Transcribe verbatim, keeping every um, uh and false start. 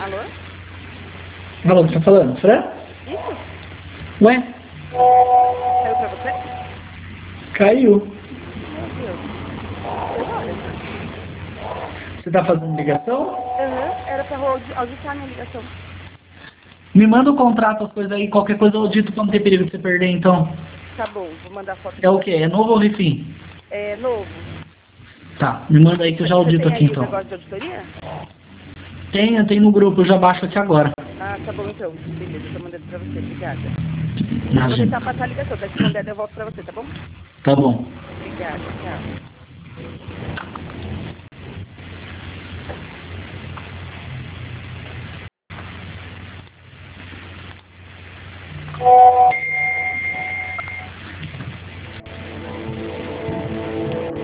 Alô? Alô, você tá falando? Fran? Isso? Ué? Caiu pra você? Caiu. Meu Deus. Agora? Você tá fazendo ligação? Aham, era pra eu audi- auditar minha ligação. Me manda o contrato, as coisas aí, qualquer coisa eu audito pra não ter perigo de você perder, então. Tá bom, vou mandar foto. É o quê? É novo ou refim? É novo. Tá, me manda aí que eu já Você audito tem aqui, aí o então. negócio de auditoria? Tem, tem no grupo, eu já baixo aqui agora. Ah, tá bom então. Beleza, eu tô mandando pra você. Obrigada. Vou Imagina. tentar passar a ligação. Daqui quando der eu volto pra você, tá bom? Tá bom. Obrigada, tchau.